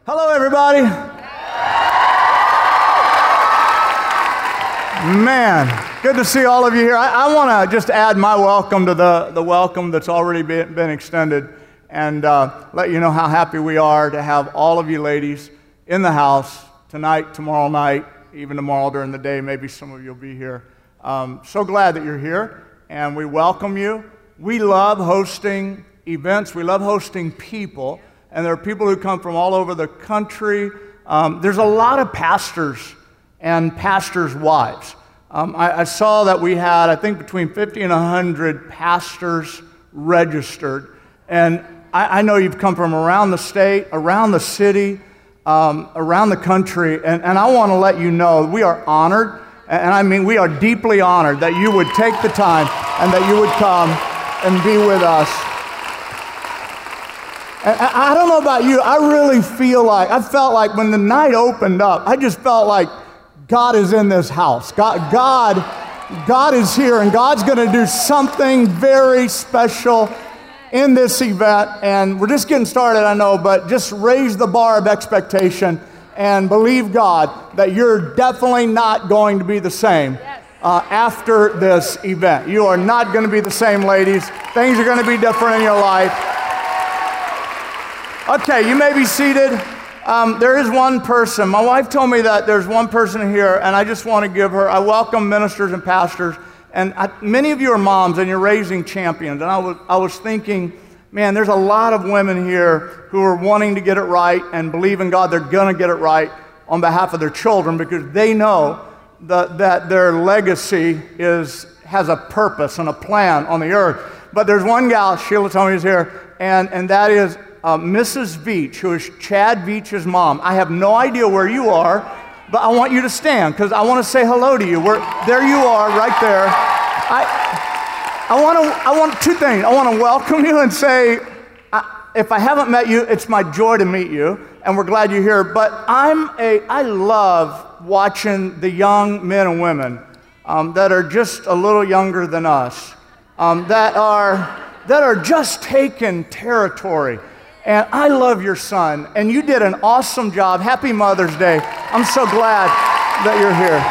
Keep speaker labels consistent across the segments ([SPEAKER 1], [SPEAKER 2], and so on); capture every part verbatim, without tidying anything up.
[SPEAKER 1] Hello, everybody. Man, good to see all of you here. I, I want to just add my welcome to the, the welcome that's already been, been extended and uh, let you know how happy we are to have all of you ladies in the house tonight, tomorrow night, even tomorrow during the day. Maybe some of you will be here. Um, so glad that you're here, and we welcome you. We love hosting events. We love hosting people. And there are people who come from all over the country. Um, there's a lot of pastors and pastors' wives. Um, I, I saw that we had, I think, between fifty and one hundred pastors registered. And I, I know you've come from around the state, around the city, um, around the country. And, and I want to let you know we are honored, and I mean we are deeply honored that you would take the time and that you would come and be with us. I don't know about you, I really feel like, I felt like when the night opened up, I just felt like God is in this house. God, God, God is here, and God's going to do something very special in this event. And we're just getting started, I know, but just raise the bar of expectation and believe God that you're definitely not going to be the same uh, after this event. You are not going to be the same, ladies. Things are going to be different in your life. Okay, you may be seated. Um, there is one person. My wife told me that there's one person here, and I just want to give her, I welcome ministers and pastors, and I, many of you are moms, and you're raising champions, and I was, I was thinking, man, there's a lot of women here who are wanting to get it right and believe in God they're going to get it right on behalf of their children because they know that, that their legacy is, has a purpose and a plan on the earth. But there's one gal, Sheila told me is here, and, and that is Uh, Missus Veach, who is Chad Veach's mom. I have no idea where you are, but I want you to stand because I want to say hello to you. We're, there you are, right there. I, I want to. I want two things. I want to welcome you and say, I, if I haven't met you, it's my joy to meet you, and we're glad you're here. But I'm a. I love watching the young men and women um, that are just a little younger than us, um, that are that are just taking territory. And I love your son, and you did an awesome job. Happy Mother's Day. I'm so glad that you're here.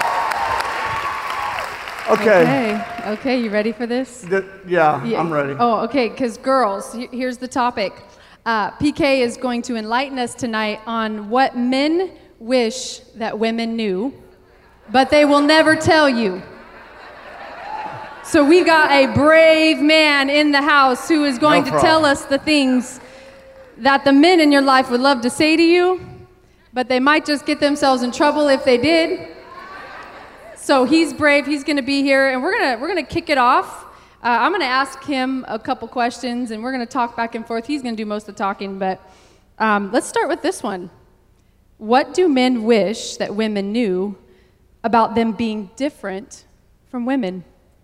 [SPEAKER 1] Okay.
[SPEAKER 2] Okay, okay, you ready for this?
[SPEAKER 1] The, yeah, yeah, I'm ready.
[SPEAKER 2] Oh, okay, because girls, here's the topic. Uh, P K is going to enlighten us tonight on what men wish that women knew, but they will never tell you. So we got a brave man in the house who is going
[SPEAKER 1] No
[SPEAKER 2] to tell us the things that the men in your life would love to say to you, but they might just get themselves in trouble if they did. So he's brave, he's gonna be here, and we're gonna we're gonna kick it off. Uh, I'm gonna ask him a couple questions, and we're gonna talk back and forth. He's gonna do most of the talking, but um, let's start with this one. What do men wish that women knew about them being different from women?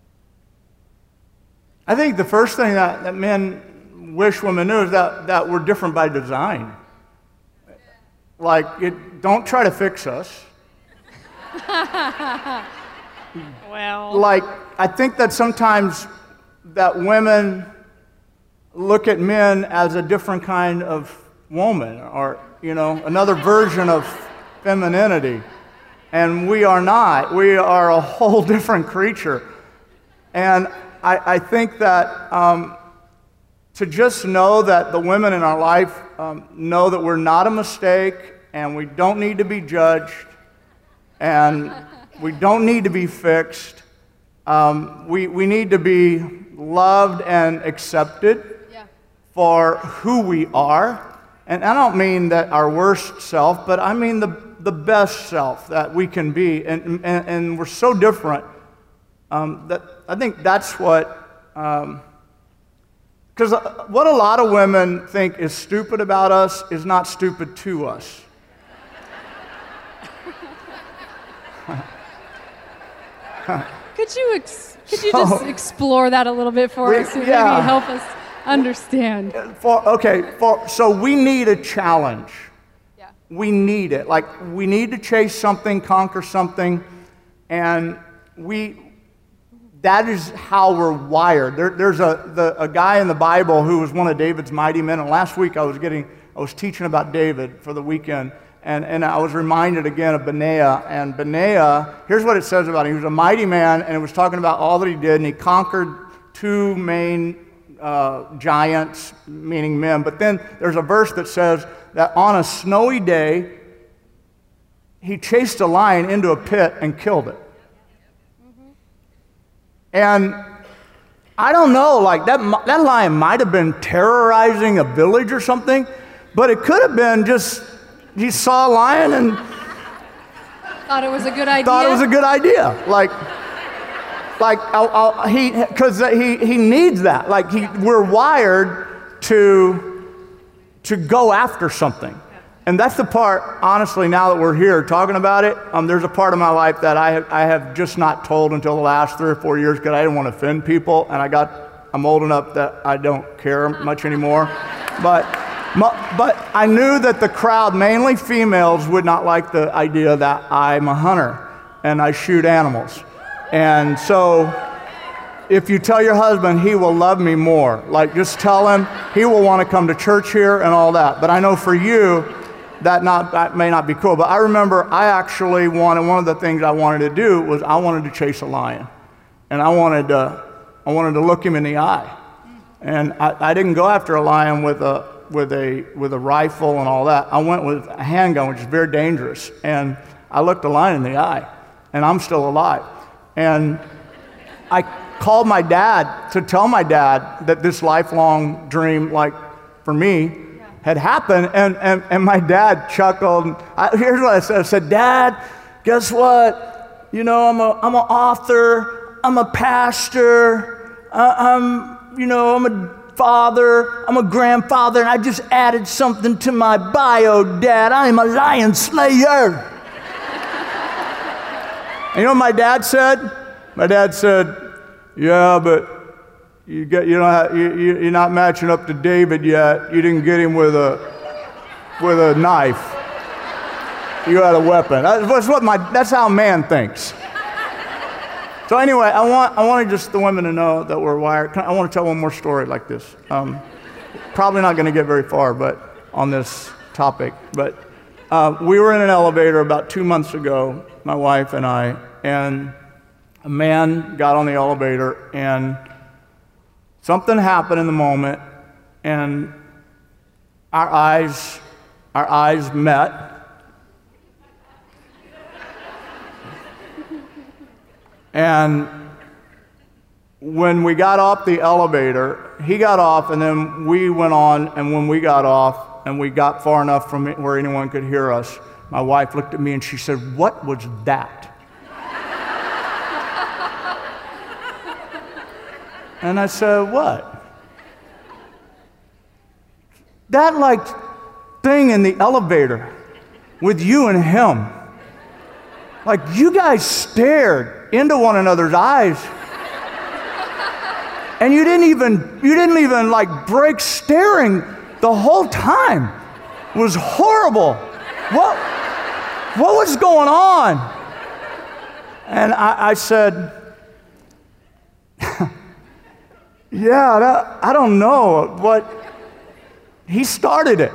[SPEAKER 1] I think the first thing that, that men wish women knew is that, that we're different by design. Like, it, don't try to fix us.
[SPEAKER 2] Well.
[SPEAKER 1] Like, I think that sometimes that women look at men as a different kind of woman or, you know, another version of femininity. And we are not. We are a whole different creature. And I, I think that um, to just know that the women in our life um, know that we're not a mistake and we don't need to be judged and we don't need to be fixed. Um, we, we need to be loved and accepted yeah. for who we are. And I don't mean that our worst self, but I mean the, the best self that we can be. And, and, and we're so different um, that I think that's what... Um, Because what a lot of women think is stupid about us is not stupid to us.
[SPEAKER 2] Could you ex- could you just explore that a little bit for
[SPEAKER 1] we,
[SPEAKER 2] us and
[SPEAKER 1] yeah.
[SPEAKER 2] maybe help us understand?
[SPEAKER 1] For, okay, for, so we need a challenge.
[SPEAKER 2] Yeah.
[SPEAKER 1] We need it. Like, we need to chase something, conquer something, and we... That is how we're wired. There, there's a, the, a guy in the Bible who was one of David's mighty men, and last week I was getting I was teaching about David for the weekend, and, and I was reminded again of Benaiah. And Benaiah, here's what it says about him. He was a mighty man, and it was talking about all that he did, and he conquered two main uh, giants, meaning men. But then there's a verse that says that on a snowy day, he chased a lion into a pit and killed it. Mm-hmm. And I don't know, like that, that lion might have been terrorizing a village or something, but it could have been just, he saw a lion and
[SPEAKER 2] thought it was a good idea.
[SPEAKER 1] Thought it was a good idea. Like, like I'll, I'll, he, because he, he needs that. Like he, we're wired to, to go after something. And that's the part, honestly, now that we're here talking about it, um, there's a part of my life that I have, I have just not told until the last three or four years because I didn't want to offend people, and I got, I'm old enough that I don't care much anymore. But, but I knew that the crowd, mainly females, would not like the idea that I'm a hunter and I shoot animals. And so if you tell your husband, he will love me more. Like, just tell him he will want to come to church here and all that. But I know for you, That, not, that may not be cool, but I remember I actually wanted, one of the things I wanted to do was I wanted to chase a lion. And I wanted to, I wanted to look him in the eye. And I, I didn't go after a lion with a, with, a, with a rifle and all that. I went with a handgun, which is very dangerous. And I looked a lion in the eye, and I'm still alive. And I called my dad to tell my dad that this lifelong dream, like for me, had happened, and, and, and my dad chuckled. I, here's what I said. I said, Dad, guess what? You know, I'm a, I'm an author, I'm a pastor, uh, I'm, you know, I'm a father, I'm a grandfather, and I just added something to my bio, Dad. I am a lion slayer. And you know what my dad said? My dad said, yeah, but You get, you don't have, you, you, you're not matching up to David yet. You didn't get him with a, with a knife. You had a weapon. That's what my, that's how man thinks. So anyway, I want, I want just the women to know that we're wired. I want to tell one more story like this. Um, probably not going to get very far, but on this topic. But uh, we were in an elevator about two months ago, my wife and I, and a man got on the elevator and something happened in the moment, and our eyes, our eyes met. And when we got off the elevator, he got off, and then we went on, and when we got off, and we got far enough from where anyone could hear us, my wife looked at me and she said, "What was that?" And I said, "What?" "That like thing in the elevator with you and him. Like you guys stared into one another's eyes. And you didn't even, you didn't even like break staring the whole time. It was horrible. What, what was going on?" And I, I said, yeah, that, I don't know, but he started it.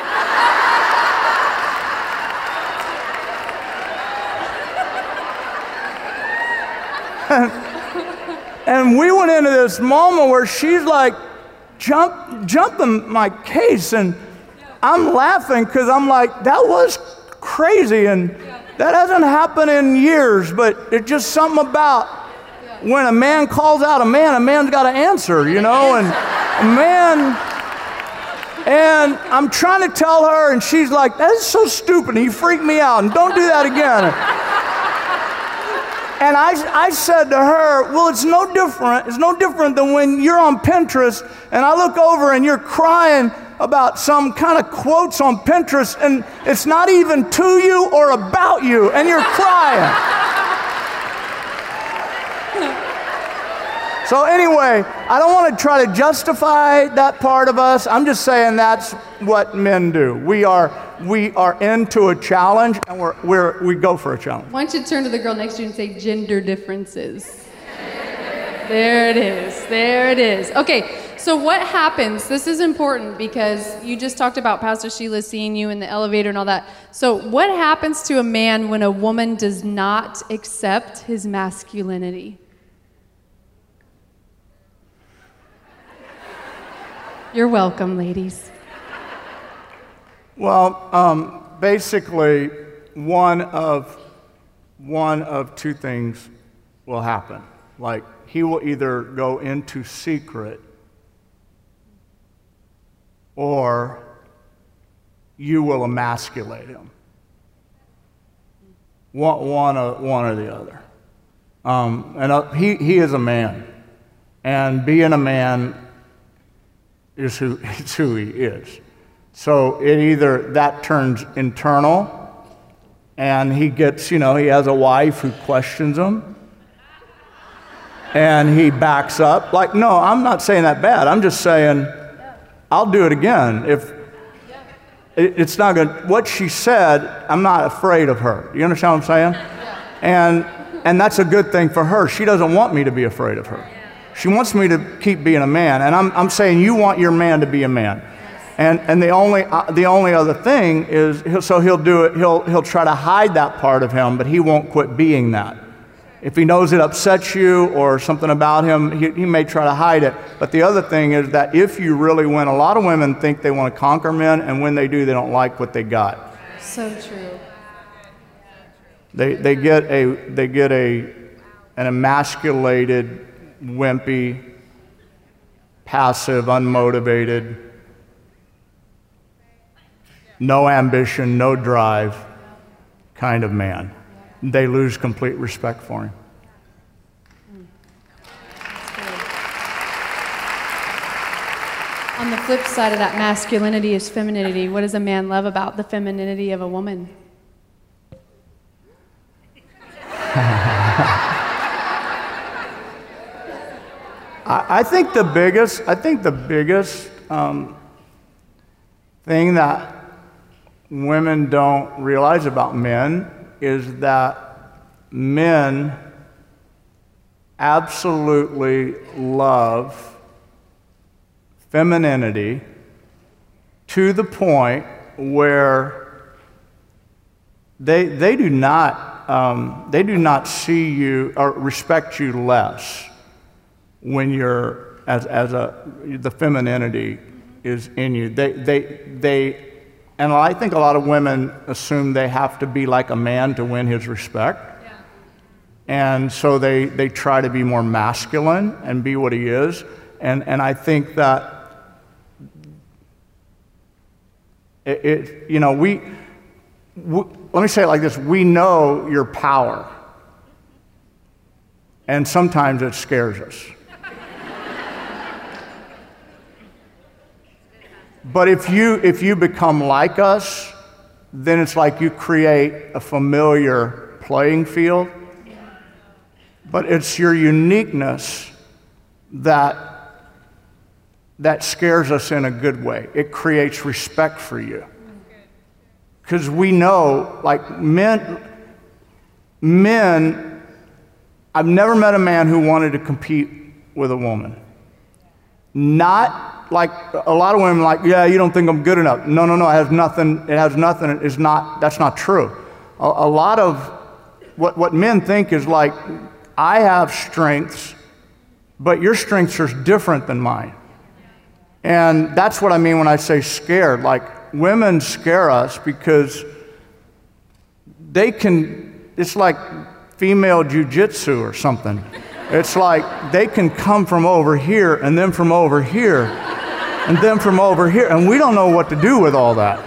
[SPEAKER 1] and, and we went into this moment where she's like jump, jumping my case, and I'm laughing because I'm like, that was crazy, and that hasn't happened in years, but it's just something about when a man calls out a man, a man's got to answer, you know, and a man, and I'm trying to tell her, and she's like, "That is so stupid, and you freaked me out, and don't do that again." And I, I said to her, "Well, it's no different, it's no different than when you're on Pinterest, and I look over and you're crying about some kind of quotes on Pinterest, and it's not even to you or about you, and you're crying." So anyway, I don't want to try to justify that part of us. I'm just saying that's what men do. We are we are into a challenge, and we're, we're we go for a challenge.
[SPEAKER 2] Why don't you turn to the girl next to you and say gender differences? There it is. There it is. Okay, So what happens, this is important because you just talked about Pastor Sheila seeing you in the elevator and all that. So what happens to a man when a woman does not accept his masculinity? You're welcome, ladies.
[SPEAKER 1] Well, um, basically, one of, one of two things will happen. Like, he will either go into secret, or you will emasculate him. One, one, or, one or the other. Um, and uh, he, he is a man. And being a man is who, it's who he is. So it either that turns internal, and he gets, you know, he has a wife who questions him, and he backs up. Like, no, I'm not saying that bad. I'm just saying, I'll do it again. If it, it's not good. What she said, I'm not afraid of her. You understand what I'm saying? And and that's a good thing for her. She doesn't want me to be afraid of her. She wants me to keep being a man. And I'm I'm saying you want your man to be a man. And and the only uh, the only other thing is he'll, so he'll do it. He'll he'll try to hide that part of him, but he won't quit being that. If he knows it upsets you or something about him, he, he may try to hide it. But the other thing is that if you really win, a lot of women think they want to conquer men, and when they do, they don't like what they got.
[SPEAKER 2] So true.
[SPEAKER 1] They they get a they get a an emasculated, wimpy, passive, unmotivated, no ambition, no drive kind of man. They lose complete respect for him.
[SPEAKER 2] On the flip side of that masculinity is femininity. What does a man love about the femininity of a woman?
[SPEAKER 1] I, I think the biggest, I think the biggest um, thing that women don't realize about men is that men absolutely love femininity to the point where they they do not um, they do not see you or respect you less when you're as as a the femininity is in you. They they they. And I think a lot of women assume they have to be like a man to win his respect. Yeah. And so they, they try to be more masculine and be what he is. And, and I think that, it, it, you know, we, we, let me say it like this, we know your power. And sometimes it scares us. But if you, if you become like us, then it's like you create a familiar playing field. But it's your uniqueness that, that scares us in a good way. It creates respect for you. Because we know, like men, men, I've never met a man who wanted to compete with a woman. Not like a lot of women, like, yeah, you don't think I'm good enough. No, no, no, it has nothing, it has nothing, it's not, that's not true. A, a lot of what, what men think is like, I have strengths, but your strengths are different than mine. And that's what I mean when I say scared. Like, women scare us because they can, it's like female jujitsu or something. It's like they can come from over here and then from over here and then from over here, and we don't know what to do with all that.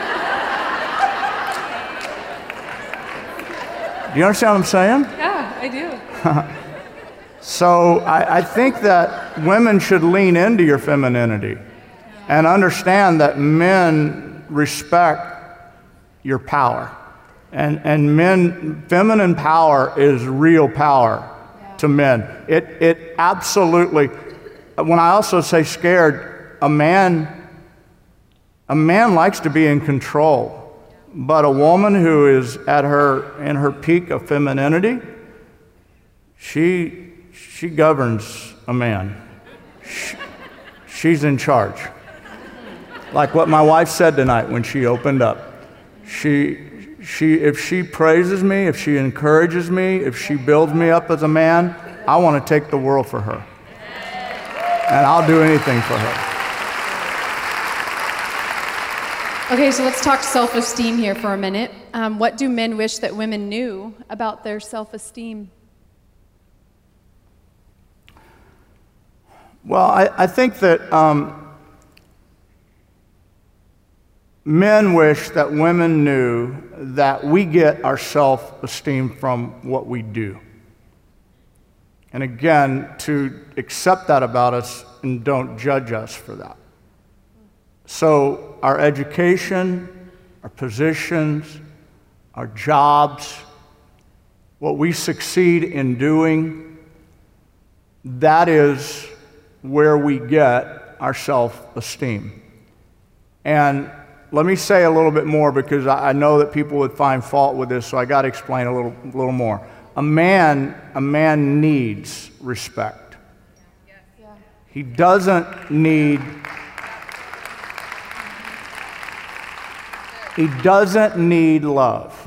[SPEAKER 1] Do you understand what I'm saying?
[SPEAKER 2] Yeah, I do.
[SPEAKER 1] So I, I think that women should lean into your femininity and understand that men respect your power. And, and men, feminine power is real power to men. It, it absolutely, when I also say scared, a man, a man likes to be in control, but a woman who is at her, in her peak of femininity, she, she governs a man. She, She's in charge. Like what my wife said tonight when she opened up. She, she, if she praises me, if she encourages me, if she builds me up as a man, I want to take the world for her. And I'll do anything for her.
[SPEAKER 2] Okay, so let's talk self-esteem here for a minute. Um, what do men wish that women knew about their self-esteem?
[SPEAKER 1] Well, I, I think that um, men wish that women knew that we get our self-esteem from what we do. And again, to accept that about us and don't judge us for that. So our education, our positions, our jobs, what we succeed in doing, that is where we get our self-esteem. And let me say a little bit more, because I know that people would find fault with this, so I got to explain a little, little more. A man, a man needs respect. He doesn't need, he doesn't need love.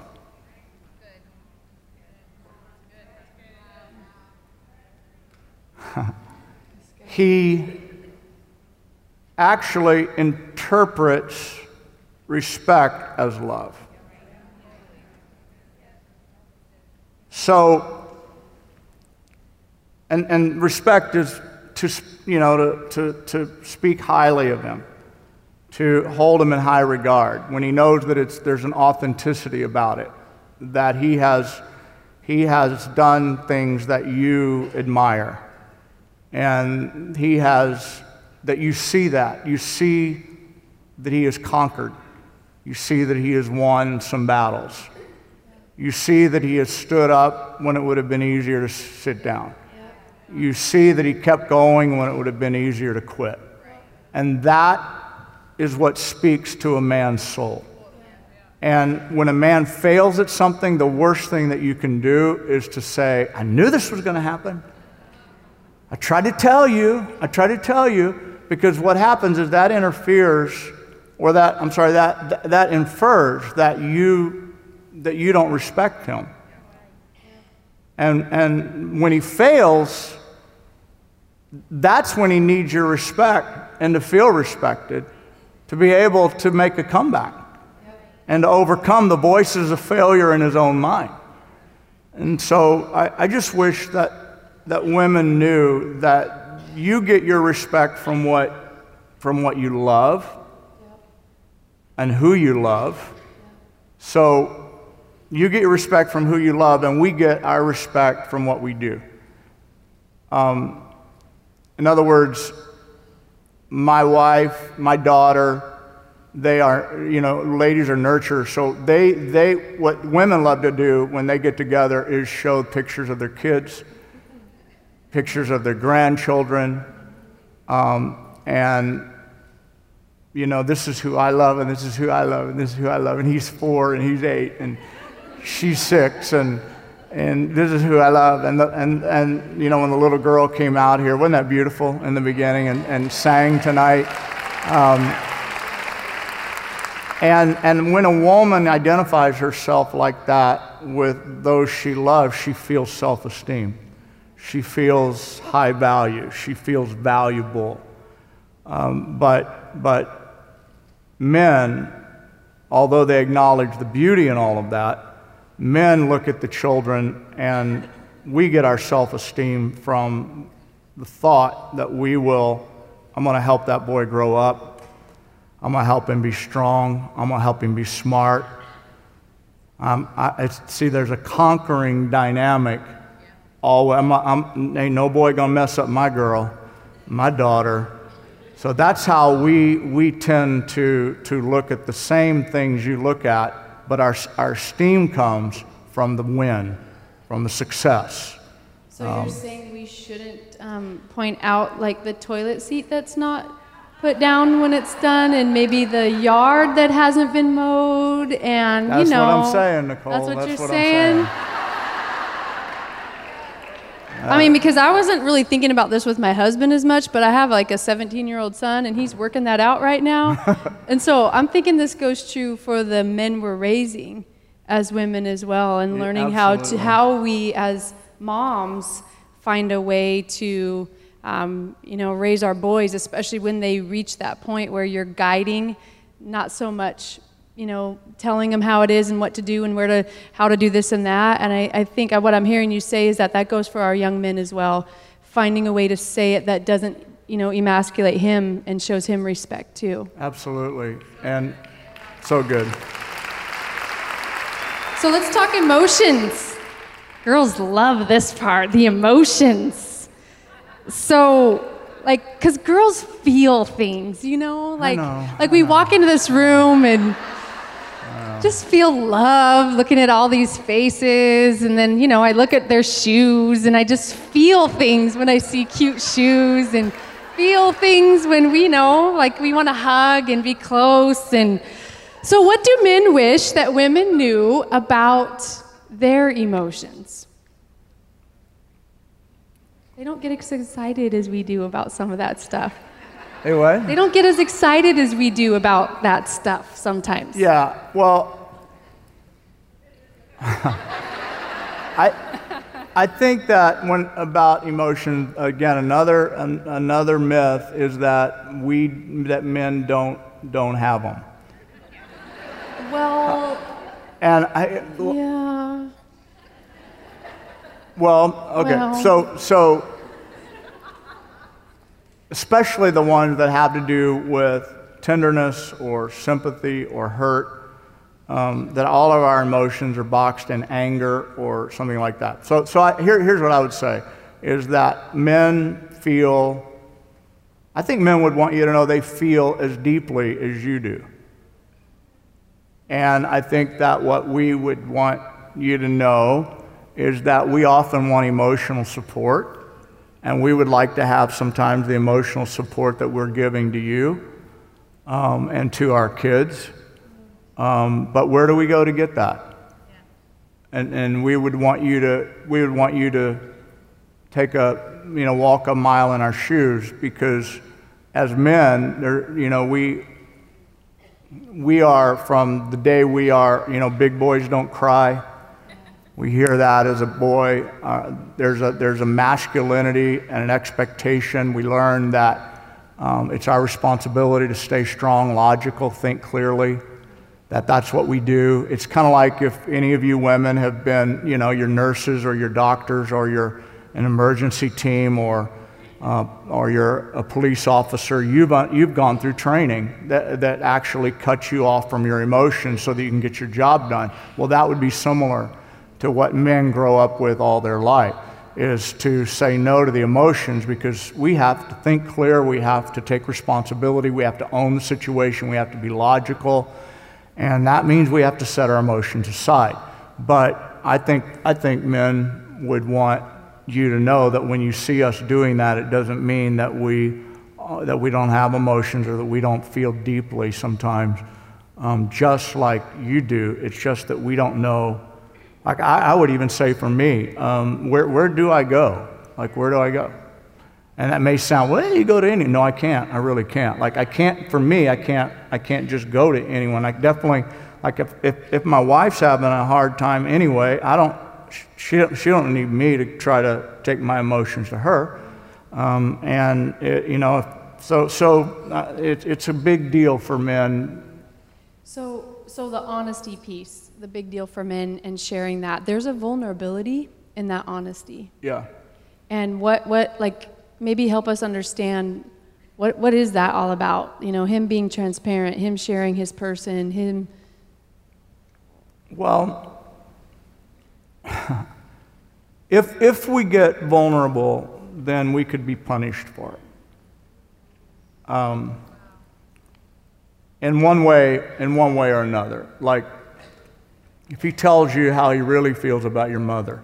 [SPEAKER 1] He actually interprets respect as love. So, and, and respect is to, you know, to, to, to speak highly of him, to hold him in high regard when he knows that it's, there's an authenticity about it, that he has, he has done things that you admire. And he has, that you see that. You see that he has conquered. You see that he has won some battles. You see that he has stood up when it would have been easier to sit down. You see that he kept going when it would have been easier to quit. And that is what speaks to a man's soul. And when a man fails at something, the worst thing that you can do is to say, I knew this was going to happen. I tried to tell you, I tried to tell you, because what happens is that interferes, or that, I'm sorry, that, that infers that you, that you don't respect him. And, and when he fails, that's when he needs your respect and to feel respected, to be able to make a comeback and to overcome the voices of failure in his own mind. And so I, I just wish that that women knew that you get your respect from what, from what you love and who you love. So you get your respect from who you love, and we get our respect from what we do. Um, in other words, my wife, my daughter, they are, you know, ladies are nurturers. So they, they, what women love to do when they get together is show pictures of their kids, pictures of their grandchildren, um, and, you know, this is who I love, and this is who I love, and this is who I love, and he's four, and he's eight, and she's six, and and this is who I love. And, the, and, and you know, when the little girl came out here, wasn't that beautiful in the beginning, and, and sang tonight? Um, and, and when a woman identifies herself like that with those she loves, she feels self-esteem. She feels high value. She feels valuable. Um, but, but men, although they acknowledge the beauty in all of that, men look at the children, and we get our self-esteem from the thought that we will, I'm going to help that boy grow up. I'm going to help him be strong. I'm going to help him be smart. Um, I, I see there's a conquering dynamic. All, I'm, I'm, ain't no boy gonna mess up my girl, my daughter. So that's how we we tend to to look at the same things you look at, but our our esteem comes from the win, from the success.
[SPEAKER 2] So um, you're saying we shouldn't um, point out like the toilet seat that's not put down when it's done, and maybe the yard that hasn't been mowed, and
[SPEAKER 1] that's
[SPEAKER 2] you know.
[SPEAKER 1] That's what I'm saying, Nicole.
[SPEAKER 2] That's what
[SPEAKER 1] that's
[SPEAKER 2] you're
[SPEAKER 1] what
[SPEAKER 2] saying.
[SPEAKER 1] I'm saying.
[SPEAKER 2] I mean, because I wasn't really thinking about this with my husband as much, but I have like a seventeen-year-old son, and he's working that out right now. And so I'm thinking this goes true for the men we're raising as women as well, and
[SPEAKER 1] Yeah,
[SPEAKER 2] learning
[SPEAKER 1] absolutely.
[SPEAKER 2] how to how we as moms find a way to um, you know, raise our boys, especially when they reach that point where you're guiding, not so much, you know, telling them how it is and what to do and where to, how to do this and that. And I, I think what I'm hearing you say is that that goes for our young men as well, finding a way to say it that doesn't, you know, emasculate him and shows him respect too.
[SPEAKER 1] Absolutely, and so good.
[SPEAKER 2] So let's talk emotions. Girls love this part, the emotions. So, like, because girls feel things, you know? Like,
[SPEAKER 1] know,
[SPEAKER 2] like we walk into this room and just feel love looking at all these faces. And then, you know, I look at their shoes and I just feel things when I see cute shoes, and feel things when we know, like, we want to hug and be close. And so what do men wish that women knew about their emotions? They don't get as excited as we do about some of that stuff.
[SPEAKER 1] Hey, what?
[SPEAKER 2] They don't get as excited as we do about that stuff sometimes.
[SPEAKER 1] Yeah, well, I, I think that when about emotion, again, another an, another myth is that we that men don't don't have them.
[SPEAKER 2] Well,
[SPEAKER 1] And I,
[SPEAKER 2] yeah.
[SPEAKER 1] well, okay,
[SPEAKER 2] Well.
[SPEAKER 1] so so especially the ones that have to do with tenderness or sympathy or hurt, um, that all of our emotions are boxed in anger or something like that. So, so I, here, here's what I would say, is that men feel, I think men would want you to know they feel as deeply as you do. And I think that what we would want you to know is that we often want emotional support. And we would like to have sometimes the emotional support that we're giving to you um, and to our kids. Um, but where do we go to get that? And, and we would want you to we would want you to take a you know walk a mile in our shoes, because as men, there you know we we are from the day we are you know big boys don't cry. We hear that as a boy. Uh, there's a there's a masculinity and an expectation. We learn that um, it's our responsibility to stay strong, logical, think clearly. That that's what we do. It's kind of like if any of you women have been, you know, your nurses or your doctors or you're an emergency team or uh, or you're a police officer. You've you've gone through training that that actually cuts you off from your emotions so that you can get your job done. Well, that would be similar to what men grow up with all their life, is to say no to the emotions, because we have to think clear, we have to take responsibility, we have to own the situation, we have to be logical, and that means we have to set our emotions aside. But I think, I think men would want you to know that when you see us doing that, it doesn't mean that we, uh, that we don't have emotions or that we don't feel deeply sometimes, um, just like you do. It's just that we don't know. Like I, I would even say for me, um, where, where do I go? Like, where do I go? And that may sound, well, you go to any. No, I can't. I really can't. Like, I can't, for me, I can't, I can't just go to anyone. I definitely, like, if, if, if my wife's having a hard time anyway, I don't, she, she don't need me to try to take my emotions to her. Um, and, it, you know, so, so uh, it, it's a big deal for men.
[SPEAKER 2] So, so the honesty piece, the big deal for men and sharing that, there's a vulnerability in that honesty.
[SPEAKER 1] Yeah.
[SPEAKER 2] And what, what, like, maybe help us understand what, what is that all about? You know, him being transparent, him sharing his person, him.
[SPEAKER 1] Well, if, if we get vulnerable, then we could be punished for it. Um, in one way, in one way or another. Like, if he tells you how he really feels about your mother.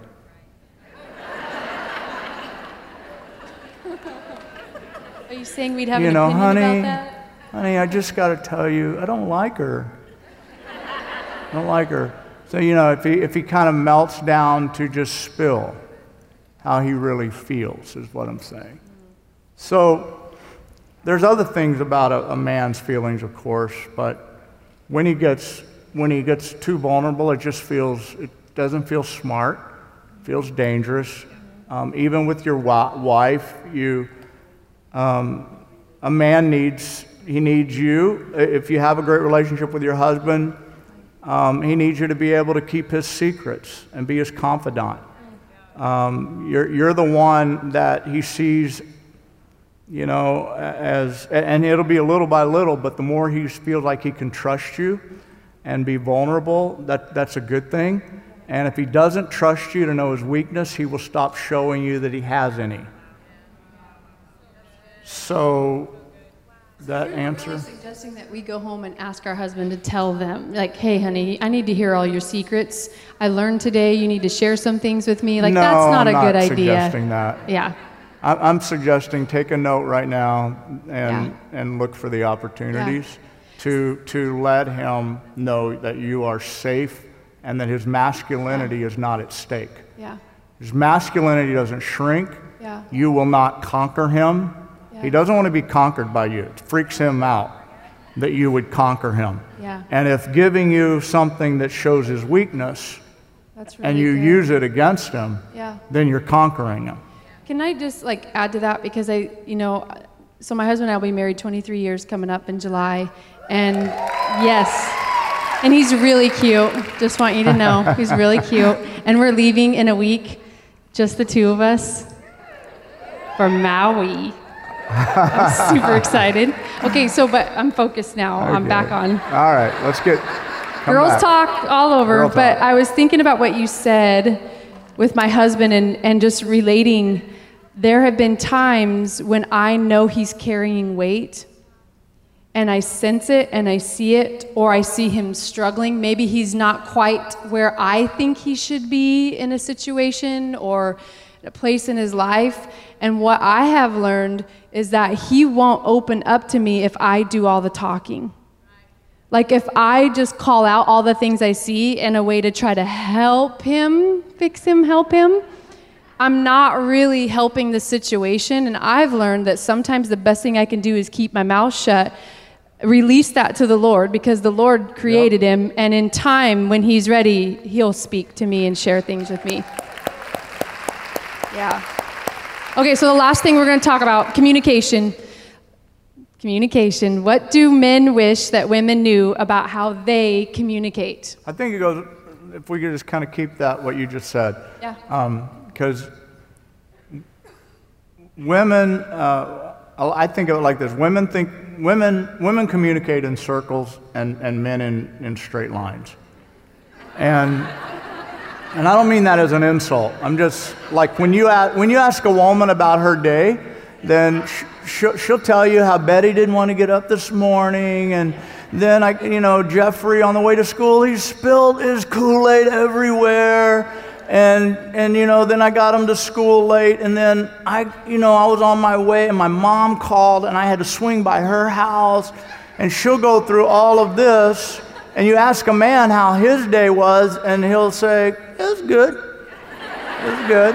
[SPEAKER 2] Are you saying we'd have
[SPEAKER 1] You
[SPEAKER 2] an
[SPEAKER 1] know,
[SPEAKER 2] opinion
[SPEAKER 1] honey,
[SPEAKER 2] about that?
[SPEAKER 1] honey, I just got to tell you, I don't like her. I don't like her. So, you know, if he, if he kind of melts down to just spill how he really feels, is what I'm saying. So there's other things about a, a man's feelings, of course, but when he gets when he gets too vulnerable, it just feels, it doesn't feel smart, it feels dangerous. Um, even with your wa- wife, you, um, a man needs, he needs you. If you have a great relationship with your husband, um, he needs you to be able to keep his secrets and be his confidant. Um, you're, you're the one that he sees, you know, as, and it'll be a little by little, but the more he feels like he can trust you and be vulnerable, that, that's a good thing. And if he doesn't trust you to know his weakness, he will stop showing you that he has any. So, that answer?
[SPEAKER 2] Really suggesting that we go home and ask our husband to tell them, like, hey, honey, I need to hear all your secrets. I learned today you need to share some things with me. Like,
[SPEAKER 1] no,
[SPEAKER 2] that's not
[SPEAKER 1] I'm
[SPEAKER 2] a good
[SPEAKER 1] not
[SPEAKER 2] idea.
[SPEAKER 1] Suggesting that.
[SPEAKER 2] Yeah.
[SPEAKER 1] I'm suggesting take a note right now and
[SPEAKER 2] Yeah.
[SPEAKER 1] and look for the opportunities
[SPEAKER 2] Yeah.
[SPEAKER 1] to to let him know that you are safe and that his masculinity is not at stake.
[SPEAKER 2] Yeah.
[SPEAKER 1] His masculinity doesn't shrink.
[SPEAKER 2] Yeah.
[SPEAKER 1] You will not conquer him.
[SPEAKER 2] Yeah.
[SPEAKER 1] He doesn't want to be conquered by you. It freaks him out that you would conquer him.
[SPEAKER 2] Yeah.
[SPEAKER 1] And if giving you something that shows his weakness
[SPEAKER 2] That's really
[SPEAKER 1] and you
[SPEAKER 2] good.
[SPEAKER 1] use it against him,
[SPEAKER 2] Yeah.
[SPEAKER 1] then you're conquering him.
[SPEAKER 2] Can I just like add to that, because I, you know, so my husband and I will be married twenty-three years coming up in July, and yes, and he's really cute. Just want you to know, he's really cute. And we're leaving in a week, just the two of us, for Maui. I'm super excited. Okay, so but I'm focused now. I'm
[SPEAKER 1] Okay.
[SPEAKER 2] back on.
[SPEAKER 1] All right, let's get come
[SPEAKER 2] Girls
[SPEAKER 1] back.
[SPEAKER 2] talk all over,
[SPEAKER 1] Girl
[SPEAKER 2] but
[SPEAKER 1] talk.
[SPEAKER 2] I was thinking about what you said with my husband and, and just relating. There have been times when I know he's carrying weight and I sense it and I see it, or I see him struggling. Maybe he's not quite where I think he should be in a situation or a place in his life. And what I have learned is that he won't open up to me if I do all the talking. Like if I just call out all the things I see in a way to try to help him, fix him, help him, I'm not really helping the situation. And I've learned that sometimes the best thing I can do is keep my mouth shut, release that to the Lord, because the Lord created
[SPEAKER 1] Yep.
[SPEAKER 2] him. And in time, when he's ready, he'll speak to me and share things with me. Yeah. Okay, so the last thing we're going to talk about, communication. Communication. What do men wish that women knew about how they communicate?
[SPEAKER 1] I think it goes, if we could just kind of keep that, what you just said.
[SPEAKER 2] Yeah.
[SPEAKER 1] Because women, uh, I think of it like this. Women think, women, women communicate in circles and, and men in, in straight lines. And, and I don't mean that as an insult. I'm just, like when you, ask, when you ask a woman about her day, then sh- she'll, she'll tell you how Betty didn't want to get up this morning, and then I, you know, Jeffrey on the way to school, he spilled his Kool-Aid everywhere, and and you know, then I got him to school late, and then I, you know, I was on my way, and my mom called, and I had to swing by her house, and she'll go through all of this, and you ask a man how his day was, and he'll say, it was good, it was good.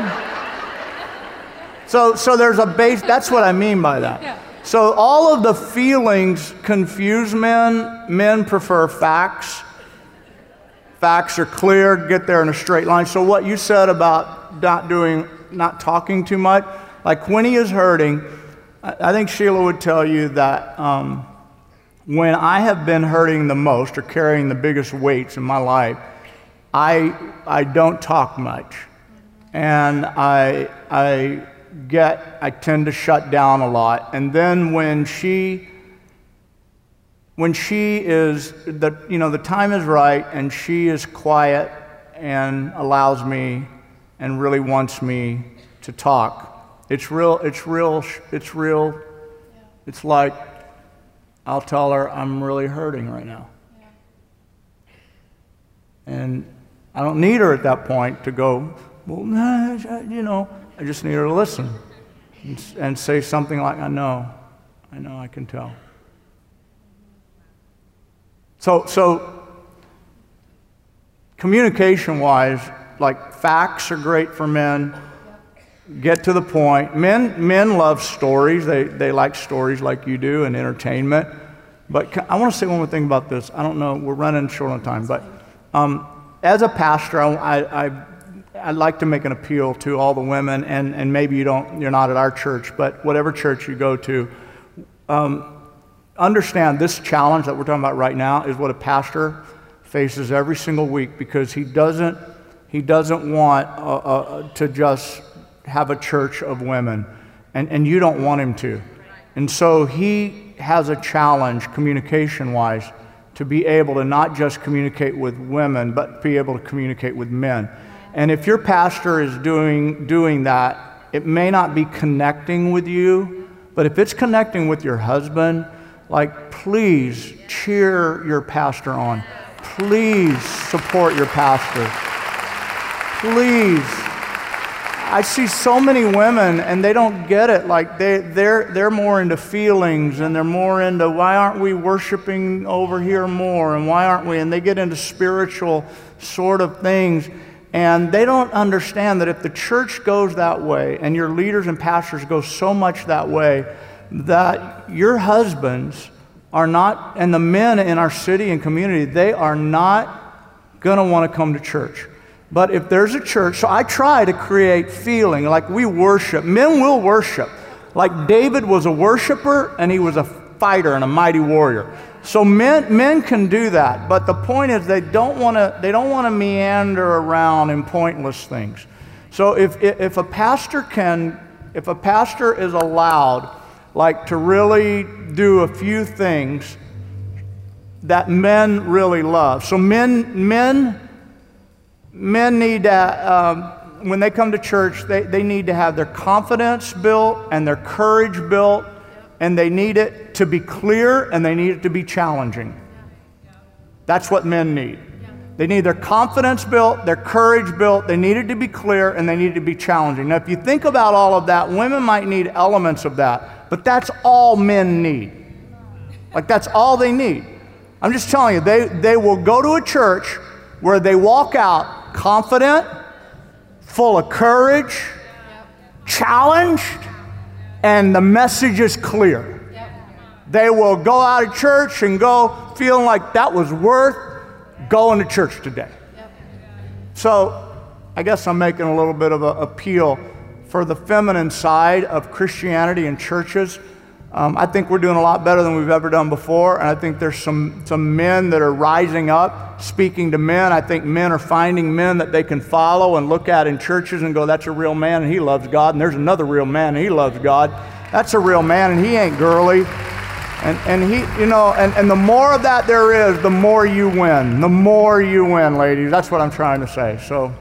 [SPEAKER 1] So, so there's a base, that's what I mean by that.
[SPEAKER 2] Yeah.
[SPEAKER 1] So all of the feelings confuse men. Men prefer facts. Facts are clear, get there in a straight line. So what you said about not doing, not talking too much, like when he is hurting, I, I think Sheila would tell you that um, when I have been hurting the most or carrying the biggest weights in my life, I, I don't talk much. And I, I, get I tend to shut down a lot, and then when she when she is the you know the time is right and she is quiet and allows me and really wants me to talk, it's real it's real it's real it's like I'll tell her I'm really hurting right now, and I don't need her at that point to go, well, nah, you know, I just need her to listen and, and say something like, I know, I know, I can tell. So, so communication-wise, like facts are great for men, get to the point. Men, men love stories. They, they like stories like you do and entertainment. But I want to say one more thing about this. I don't know, we're running short on time, but um, as a pastor, I, I, I'd like to make an appeal to all the women, and, and maybe you don't, you're not at our church, but whatever church you go to, um, understand this challenge that we're talking about right now is what a pastor faces every single week, because he doesn't, he doesn't want uh, uh, to just have a church of women, and, and you don't want him to. And so he has a challenge communication-wise to be able to not just communicate with women, but be able to communicate with men. And if your pastor is doing, doing that, it may not be connecting with you, but if it's connecting with your husband, like, please cheer your pastor on. Please support your pastor. Please. I see so many women, and they don't get it. Like, they, they're, they're more into feelings, and they're more into, why aren't we worshiping over here more, and why aren't we? And they get into spiritual sort of things, and they don't understand that if the church goes that way, and your leaders and pastors go so much that way, that your husbands are not, and the men in our city and community, they are not going to want to come to church. But if there's a church, so I try to create feeling, like we worship. Men will worship. Like David was a worshiper, and he was a fighter and a mighty warrior. So men, men can do that. But the point is, they don't want to, they don't want to meander around in pointless things. So if, if a pastor can, if a pastor is allowed, like, to really do a few things that men really love. So men, men, Men need to, um, when they come to church, they, they need to have their confidence built and their courage built, and they need it to be clear, and they need it to be challenging. That's what men need. They need their confidence built, their courage built, they need it to be clear, and they need it to be challenging. Now, if you think about all of that, women might need elements of that, but that's all men need. Like, that's all they need. I'm just telling you, they, they will go to a church where they walk out confident, full of courage, yep. challenged, and the message is clear. Yep. They will go out of church and go feeling like that was worth going to church today. Yep. So I guess I'm making a little bit of an appeal for the feminine side of Christianity and churches. Um, I think we're doing a lot better than we've ever done before, and I think there's some, some men that are rising up, speaking to men. I think men are finding men that they can follow and look at in churches and go, that's a real man, and he loves God, and there's another real man, and he loves God. That's a real man, and he ain't girly. And, and he, you know, and, and the more of that there is, the more you win. The more you win, ladies. That's what I'm trying to say. So,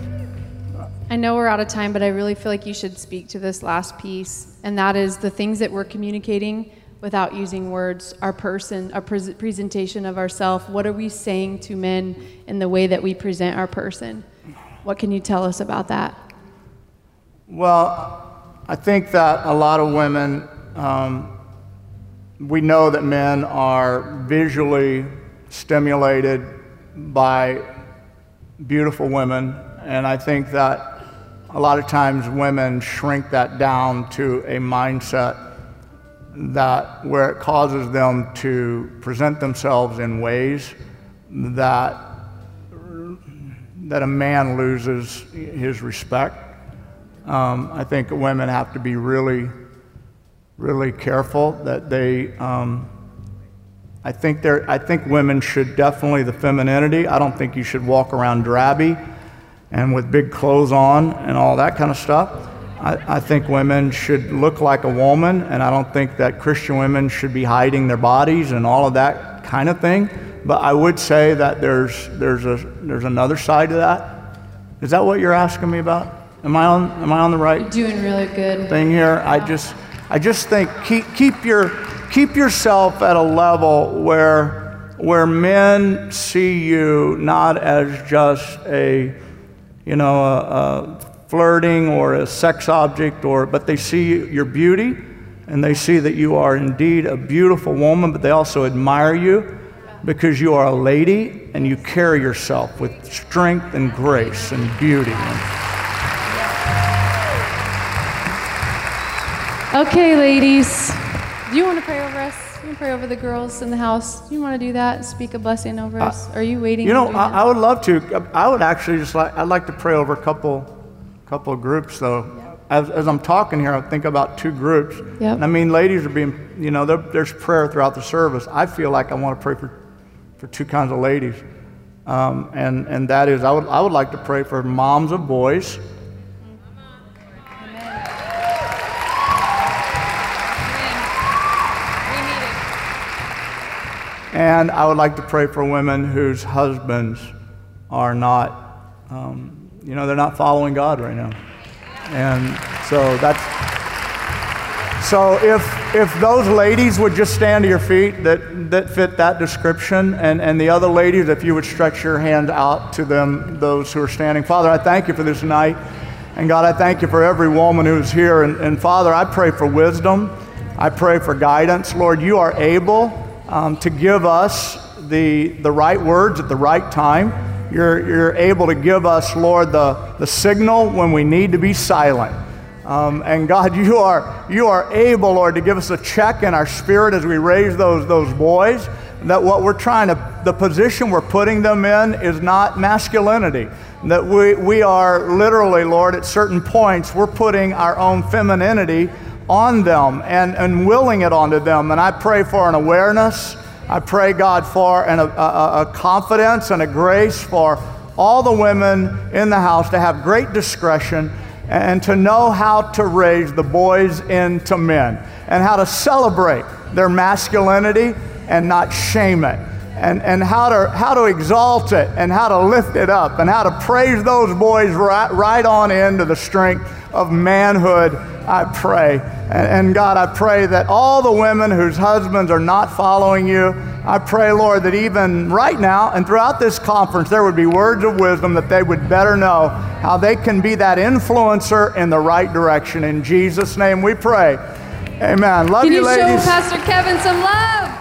[SPEAKER 2] I know we're out of time, but I really feel like you should speak to this last piece, and that is the things that we're communicating without using words, our person, our pre- presentation of ourselves. What are we saying to men in the way that we present our person? What can you tell us about that?
[SPEAKER 1] Well, I think that a lot of women, um, we know that men are visually stimulated by beautiful women, and I think that a lot of times women shrink that down to a mindset that where it causes them to present themselves in ways that that a man loses his respect. Um, I think women have to be really, really careful that they. Um, I think they're. I think women should definitely the femininity. I don't think you should walk around drabby and with big clothes on and all that kind of stuff. I, I think women should look like a woman, and I don't think that Christian women should be hiding their bodies and all of that kind of thing. But I would say that there's there's a there's another side to that. Is that what you're asking me about? Am I on am I on the right
[SPEAKER 2] You're doing really good
[SPEAKER 1] thing here? I just I just think keep keep your keep yourself at a level where where men see you not as just a you know, a, a flirting or a sex object, or but they see your beauty, and they see that you are indeed a beautiful woman, but they also admire you because you are a lady and you carry yourself with strength and grace and beauty.
[SPEAKER 2] Okay, ladies. Do you want to pray over us? You want to pray over the girls in the house? Do you want to do that? Speak a blessing over uh, us? Are you waiting?
[SPEAKER 1] You know, I, I would love to. I would actually just like, I'd like to pray over a couple, couple of groups though. Yeah. As, as I'm talking here, I think about two groups.
[SPEAKER 2] Yep.
[SPEAKER 1] And I mean, ladies are being, you know, there, there's prayer throughout the service. I feel like I want to pray for, for two kinds of ladies. Um, and, and that is, I would, I would like to pray for moms of boys. And I would like to pray for women whose husbands are not, um, you know, they're not following God right now. And so that's, so if if those ladies would just stand to your feet that, that fit that description, and, and the other ladies, if you would stretch your hand out to them, those who are standing. Father, I thank you for this night. And God, I thank you for every woman who's here. And, and Father, I pray for wisdom. I pray for guidance. Lord, you are able Um, to give us the, the right words at the right time. You're, you're able to give us, Lord, the, the signal when we need to be silent. Um, and God, you are, you are able, Lord, to give us a check in our spirit as we raise those, those boys, that what we're trying to, the position we're putting them in is not masculinity. That we, we are literally, Lord, at certain points, we're putting our own femininity on them and, and willing it onto them. And I pray for an awareness. I pray, God, for an, a, a, a confidence and a grace for all the women in the house to have great discretion and to know how to raise the boys into men and how to celebrate their masculinity and not shame it, and, and how to, how to exalt it and how to lift it up and how to praise those boys right, right on into the strength of manhood. I pray. And, and God, I pray that all the women whose husbands are not following you, I pray, Lord, that even right now and throughout this conference, there would be words of wisdom that they would better know how they can be that influencer in the right direction. In Jesus' name we pray. Amen. Love
[SPEAKER 2] Can
[SPEAKER 1] you,
[SPEAKER 2] you
[SPEAKER 1] ladies.
[SPEAKER 2] show Pastor Kevin some love?